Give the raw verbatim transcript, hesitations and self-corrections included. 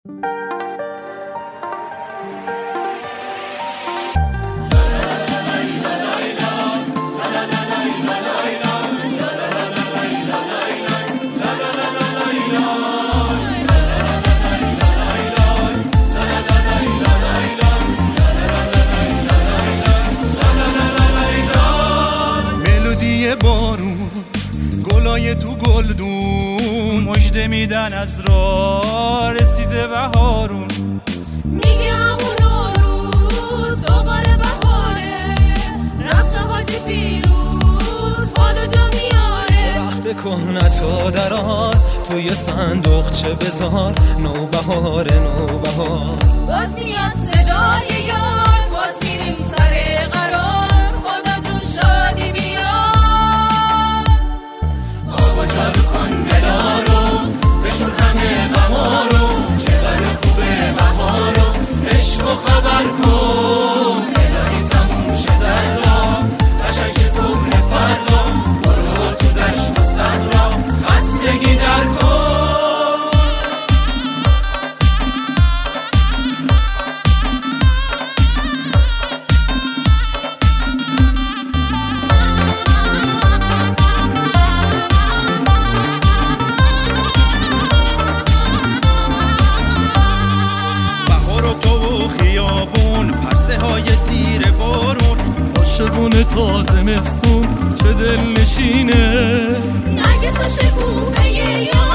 بارون گلای تو گلدون مژده میدن از راه رسیده بهارون. میگه همون روز دوباره بهاره، رقص حاجی پیروز حالو جا میاره. وقت کهنتا درار توی صندوق چه بذار، نوبهاره نوبهار. باز میاد صدای یاد، باز میریم سر قرار، خدا جون شادی بیاد. جارو کن دلا رو بشون همه غما رو، چقدر خوبه بهارو عشق و خبر کن. الهی تموم شه دردا قشنگ شه صبح فردا، برو تو دشت و صحرا خستگی در کن. شبون تازه مستون چه دل نشینه، نرگس و شکوفه